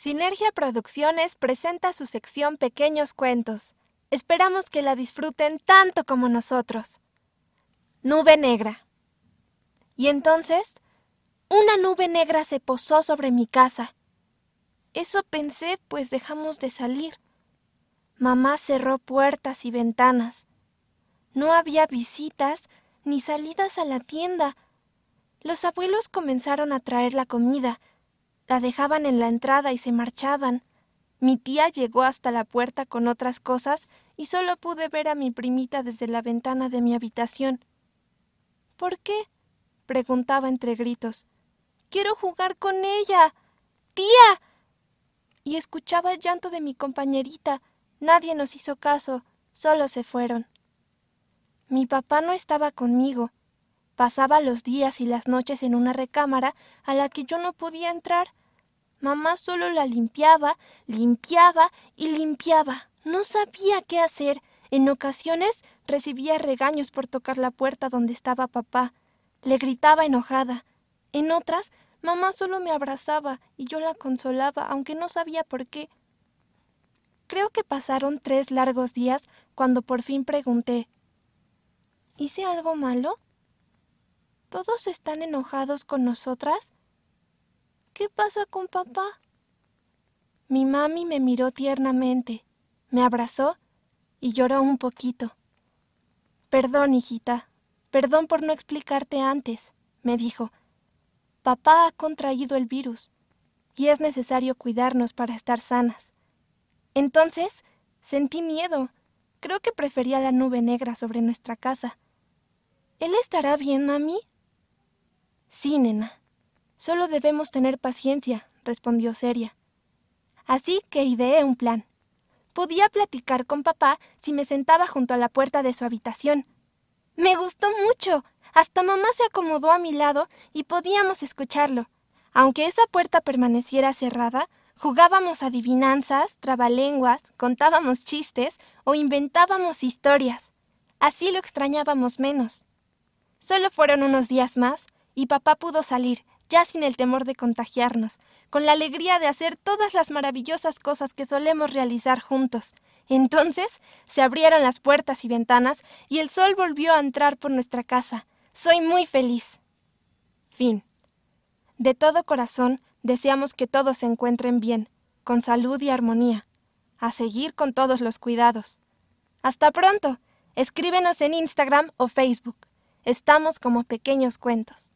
Sinergia Producciones presenta su sección Pequeños Cuentos. Esperamos que la disfruten tanto como nosotros. Nube negra. Y entonces, una nube negra se posó sobre mi casa. Eso pensé, pues dejamos de salir. Mamá cerró puertas y ventanas. No había visitas ni salidas a la tienda. Los abuelos comenzaron a traer la comida. La dejaban en la entrada y se marchaban. Mi tía llegó hasta la puerta con otras cosas y solo pude ver a mi primita desde la ventana de mi habitación. ¿Por qué?, preguntaba entre gritos. «¡Quiero jugar con ella! ¡Tía!». Y escuchaba el llanto de mi compañerita. Nadie nos hizo caso, solo se fueron. Mi papá no estaba conmigo. Pasaba los días y las noches en una recámara a la que yo no podía entrar. Mamá solo la limpiaba y limpiaba. No sabía qué hacer. En ocasiones recibía regaños por tocar la puerta donde estaba papá. Le gritaba enojada. En otras, mamá solo me abrazaba y yo la consolaba, aunque no sabía por qué. Creo que pasaron 3 largos días cuando por fin pregunté: ¿hice algo malo? ¿Todos están enojados con nosotras? ¿Qué pasa con papá? Mi mami me miró tiernamente, me abrazó y lloró un poquito. «Perdón, hijita, perdón por no explicarte antes», me dijo. «Papá ha contraído el virus y es necesario cuidarnos para estar sanas». Entonces sentí miedo. Creo que prefería la nube negra sobre nuestra casa. ¿Él estará bien, mami? «Sí, nena. Solo debemos tener paciencia», respondió seria. Así que ideé un plan. Podía platicar con papá si me sentaba junto a la puerta de su habitación. Me gustó mucho. Hasta mamá se acomodó a mi lado y podíamos escucharlo. Aunque esa puerta permaneciera cerrada, jugábamos adivinanzas, trabalenguas, contábamos chistes o inventábamos historias. Así lo extrañábamos menos. Solo fueron unos días más y papá pudo salir, ya sin el temor de contagiarnos, con la alegría de hacer todas las maravillosas cosas que solemos realizar juntos. Entonces se abrieron las puertas y ventanas y el sol volvió a entrar por nuestra casa. Soy muy feliz. Fin. De todo corazón deseamos que todos se encuentren bien, con salud y armonía. A seguir con todos los cuidados. Hasta pronto. Escríbenos en Instagram o Facebook. Estamos como Pequeños Cuentos.